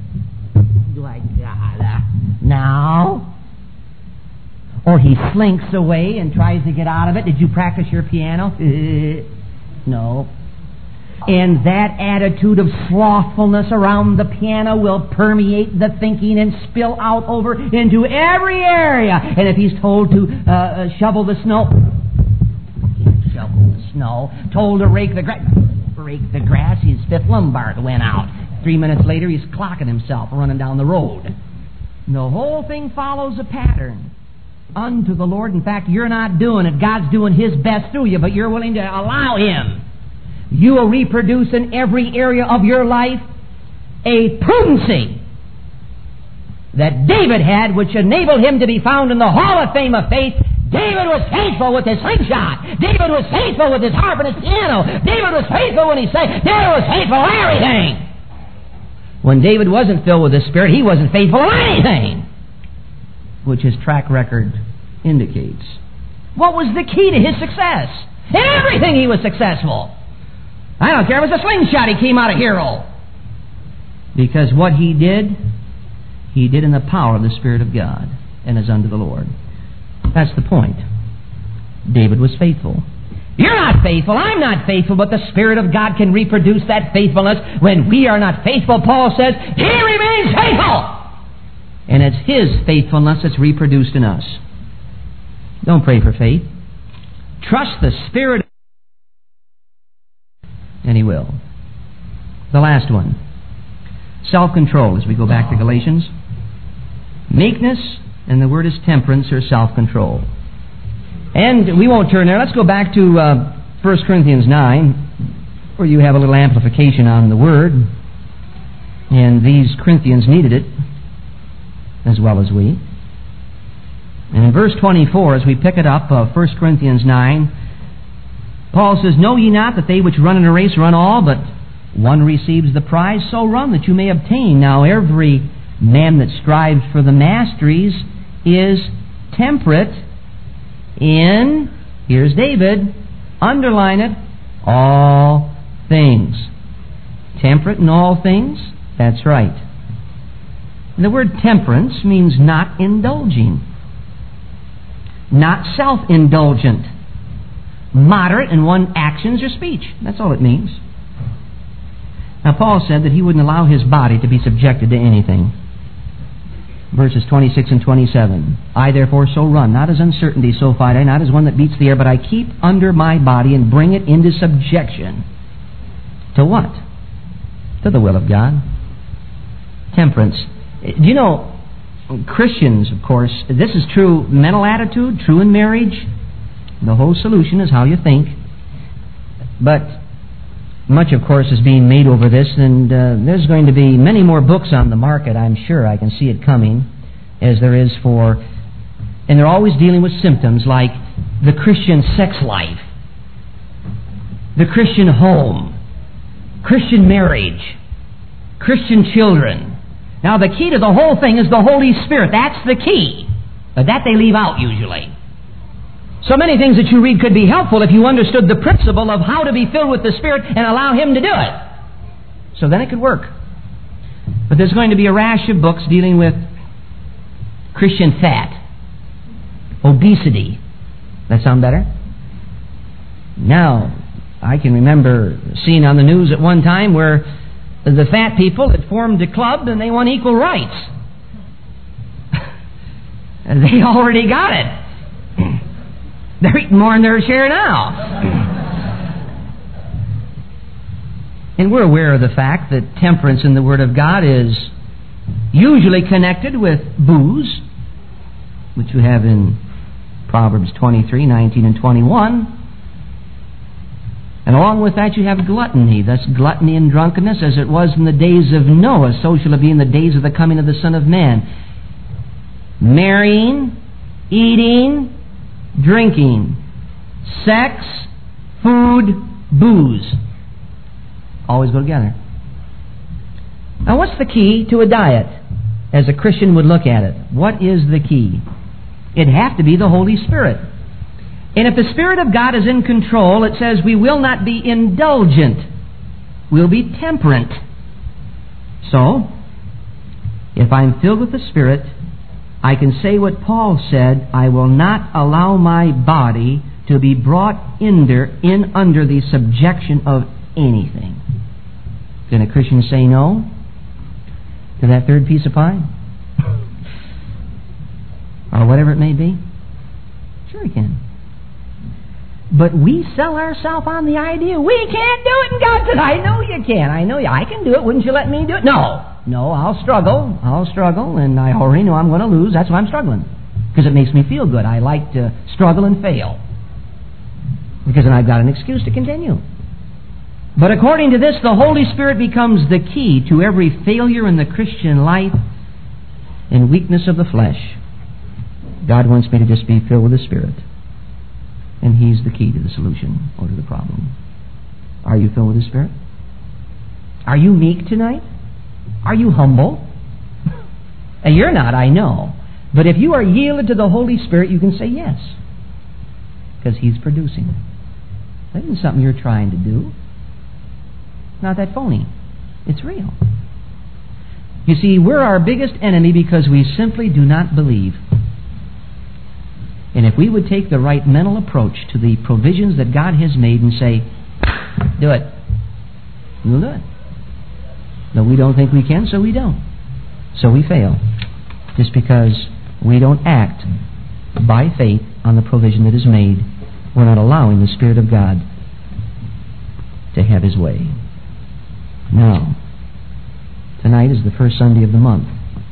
do I gotta now? Or he slinks away and tries to get out of it. Did you practice your piano? No. And that attitude of slothfulness around the piano will permeate the thinking and spill out over into every area. And if he's told to uh, uh, shovel the snow, shovel the snow. Told to rake the grass, rake the grass, his fifth lumbar went out. Three minutes later, he's clocking himself running down the road. And the whole thing follows a pattern. Unto the Lord. In fact, you're not doing it. God's doing His best through you, but you're willing to allow Him. You will reproduce in every area of your life a prudency that David had, which enabled him to be found in the Hall of Fame of Faith. David was faithful with his slingshot. David was faithful with his harp and his piano. David was faithful when he sang. David was faithful in everything. When David wasn't filled with the Spirit, he wasn't faithful in anything, which his track record indicates. What was the key to his success? In everything he was successful. I don't care if it was a slingshot, he came out a hero. Because what he did, he did in the power of the Spirit of God and as unto the Lord. That's the point. David was faithful. You're not faithful, I'm not faithful, but the Spirit of God can reproduce that faithfulness when we are not faithful. Paul says, He remains faithful! And it's His faithfulness that's reproduced in us. Don't pray for faith. Trust the Spirit, and He will. The last one. Self-control, as we go back to Galatians. Meekness, and the word is temperance or self-control. And we won't turn there. Let's go back to uh, First Corinthians nine, where you have a little amplification on the word. And these Corinthians needed it, as well as we. And in verse twenty-four, as we pick it up, of First Corinthians nine, Paul says, Know ye not that they which run in a race run all, but one receives the prize? So run that you may obtain. Now every man that strives for the masteries is temperate in, here's David, underline it, all things. Temperate in all things? That's right. The word temperance means not indulging, not self-indulgent, moderate in one's actions or speech. That's all it means. Now, Paul said that he wouldn't allow his body to be subjected to anything. Verses twenty-six and twenty-seven. I therefore so run, not as uncertainty, so fight I, not as one that beats the air, but I keep under my body and bring it into subjection. To what? To the will of God. Temperance. Do you know, Christians, of course, this is true mental attitude, true in marriage. The whole solution is how you think. But much, of course, is being made over this, and uh, there's going to be many more books on the market, I'm sure. I can see it coming, as there is for... And they're always dealing with symptoms like the Christian sex life, the Christian home, Christian marriage, Christian children. Now, the key to the whole thing is the Holy Spirit. That's the key. But that they leave out usually. So many things that you read could be helpful if you understood the principle of how to be filled with the Spirit and allow Him to do it. So then it could work. But there's going to be a rash of books dealing with Christian fat, obesity. That sound better? Now, I can remember seeing on the news at one time where the fat people had formed a club and they want equal rights. They already got it. They're eating more than their share now. And we're aware of the fact that temperance in the Word of God is usually connected with booze, which you have in Proverbs twenty-three, nineteen, and twenty-one. And along with that you have gluttony. Thus gluttony and drunkenness, as it was in the days of Noah, so shall it be in the days of the coming of the Son of Man. Marrying, eating, drinking, sex, food, booze. Always go together. Now what's the key to a diet? As a Christian would look at it, what is the key? It'd have to be the Holy Spirit. And if the Spirit of God is in control, it says we will not be indulgent. We'll be temperate. So, if I'm filled with the Spirit, I can say what Paul said, I will not allow my body to be brought under, in under the subjection of anything. Can a Christian say no to that third piece of pie? Or whatever it may be? Sure he can. But we sell ourselves on the idea we can't do it, and God said, I know you can. I know you. I can do it. Wouldn't you let me do it? No. No, I'll struggle. I'll struggle, and I already know I'm going to lose. That's why I'm struggling. Because it makes me feel good. I like to struggle and fail. Because then I've got an excuse to continue. But according to this, the Holy Spirit becomes the key to every failure in the Christian life and weakness of the flesh. God wants me to just be filled with the Spirit. And He's the key to the solution or to the problem. Are you filled with the Spirit? Are you meek tonight? Are you humble? And you're not, I know. But if you are yielded to the Holy Spirit, you can say yes. Because He's producing it. That isn't something you're trying to do. It's not that phony. It's real. You see, we're our biggest enemy because we simply do not believe. And if we would take the right mental approach to the provisions that God has made and say, do it, we'll do it. No, we don't think we can, so we don't. So we fail. Just because we don't act by faith on the provision that is made, we're not allowing the Spirit of God to have His way. Now, tonight is the first Sunday of the month.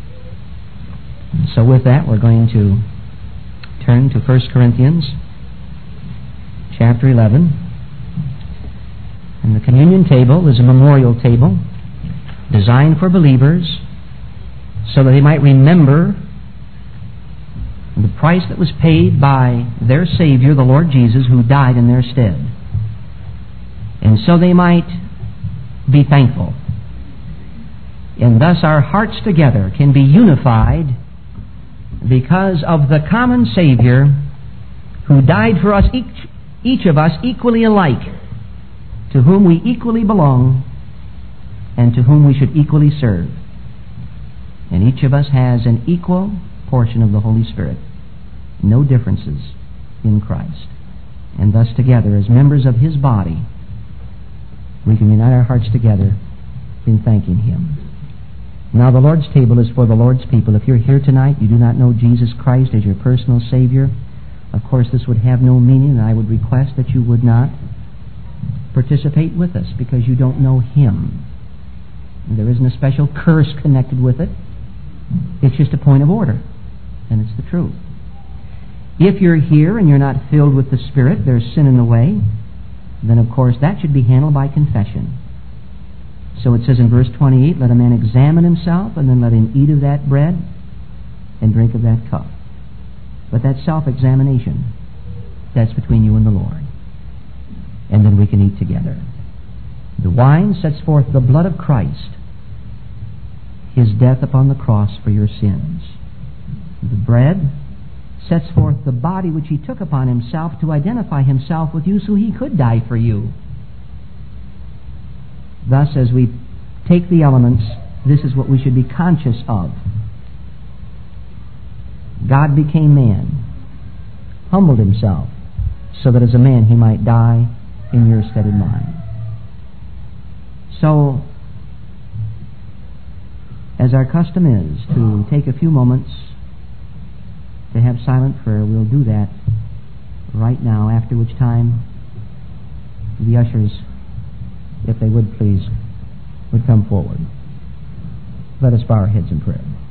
So with that, we're going to turn to First Corinthians chapter eleven. And the communion table is a memorial table designed for believers so that they might remember the price that was paid by their Savior, the Lord Jesus, who died in their stead. And so they might be thankful. And thus our hearts together can be unified because of the common Savior who died for us, each, each of us equally alike, to whom we equally belong and to whom we should equally serve. And each of us has an equal portion of the Holy Spirit. No differences in Christ. And thus together, as members of His body, we can unite our hearts together in thanking Him. Now, the Lord's table is for the Lord's people. If you're here tonight, you do not know Jesus Christ as your personal Savior, of course this would have no meaning, and I would request that you would not participate with us because you don't know Him. And there isn't a special curse connected with it. It's just a point of order, and it's the truth. If you're here and you're not filled with the Spirit, there's sin in the way, then of course that should be handled by confession. So it says in verse twenty-eight, let a man examine himself, and then let him eat of that bread and drink of that cup. But that self-examination, that's between you and the Lord. And then we can eat together. The wine sets forth the blood of Christ, His death upon the cross for your sins. The bread sets forth the body which He took upon Himself to identify Himself with you so He could die for you. Thus, as we take the elements, this is what we should be conscious of. God became man, humbled Himself, so that as a man He might die in your stead and mine. So, as our custom is to take a few moments to have silent prayer, we'll do that right now, after which time the ushers, if they would please, would come forward. Let us bow our heads in prayer.